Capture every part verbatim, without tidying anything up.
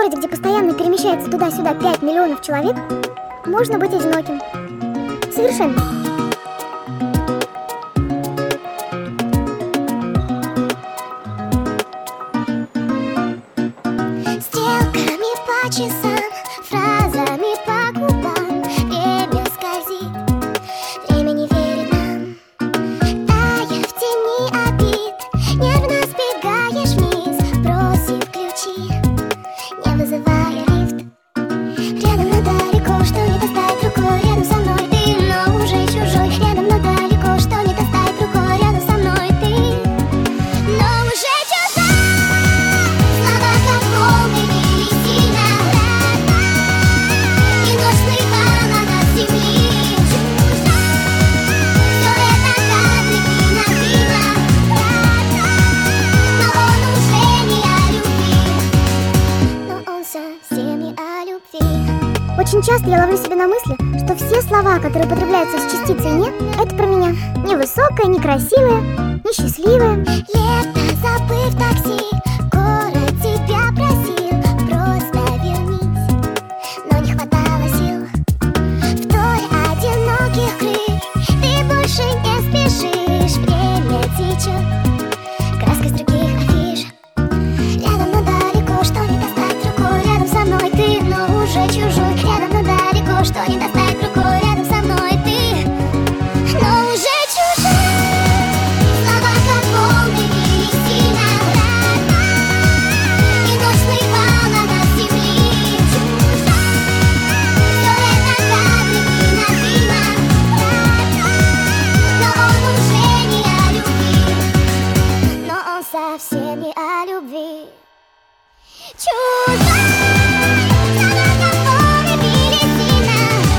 городе, где постоянно перемещается туда-сюда пять миллионов человек, можно быть одиноким. Совершенно. Стрелками по часам, фразами по губам, время скользит, время не верит нам. Тая в тени обид, нервно сбегаешь вниз, бросив ключи, не вызывая лифт. Рядом, но далеко, что не достать рукой, рядом со мной ты, но уже чужой. Рядом, но далеко, что не достать рукой, рядом со мной ты, но уже чужой. Слова как волны били сильно, и ночь плывала над земли. Чужой. Все это кадры кинофильма, но он уже не о любви, но он совсем не о любви. Очень часто я ловлю себя на мысли, что все слова, которые употребляются с частицей «не», это про меня. Невысокая, некрасивая, несчастливая. Лето, забыв такси, город тебя просил, просто вернись, но не хватало сил. Вдоль одиноких крыш ты больше не спешишь, время течет краской с других афиш. Рядом, но далеко, что не достать рукой, рядом со мной ты, но уже чужой. Рядом, но далеко, что не достать рукой, рядом со мной ты, но уже чужой. Слова как волны били сильно, и ночь плывала над земли. Чужой. Все это кадры кинофильма, но он уже не о любви, но он совсем не о любви. Чужой. Слова как волны били сильно,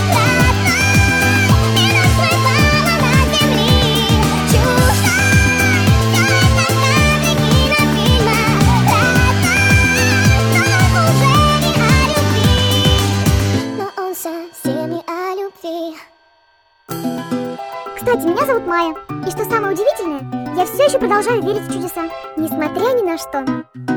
и ночь плывала над земли. Чужой. Все это кадры кинофильма, но он уже не о любви, но он совсем не о любви. Кстати, меня зовут Майя. И что самое удивительное, я все еще продолжаю верить в чудеса, несмотря ни на что.